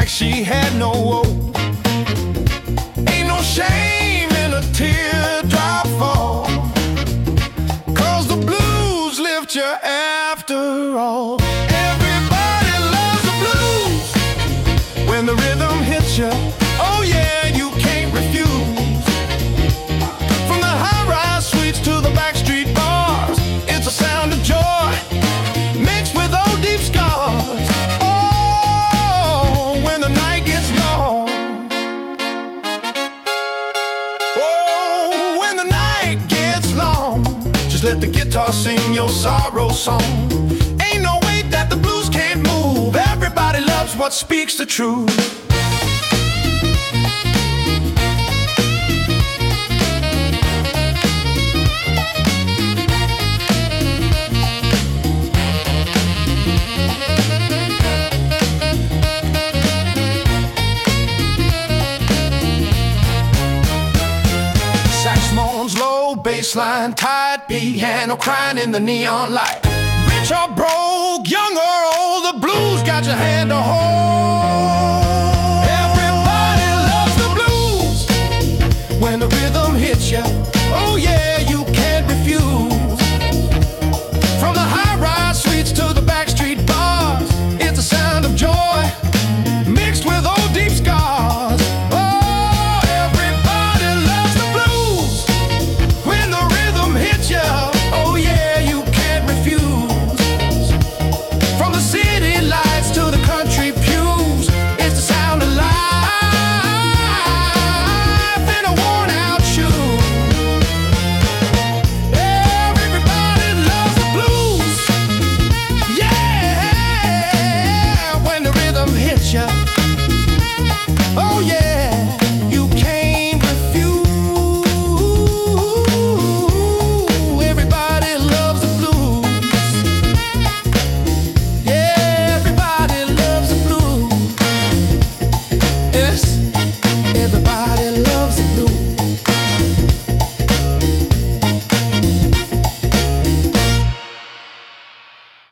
like she had no woe. Ain't no shame in a teardrop fall, 'cause the blues lift you after all. Everybody loves the blues when the rhythm hits you. Oh yeah, you can't refuse. From the high-rise suites to the backstreet bars, it's a sound of joy mixed with old deep scars. Oh, when the night gets long. Oh, when the night gets long, just let the guitar sing your sorrow song. Ain't no way that the blues can't move. Everybody loves what speaks the truth. Saxophone's low bassline, tired piano crying in the neon light. Rich or broke, young or old, the blues got your hand to hold.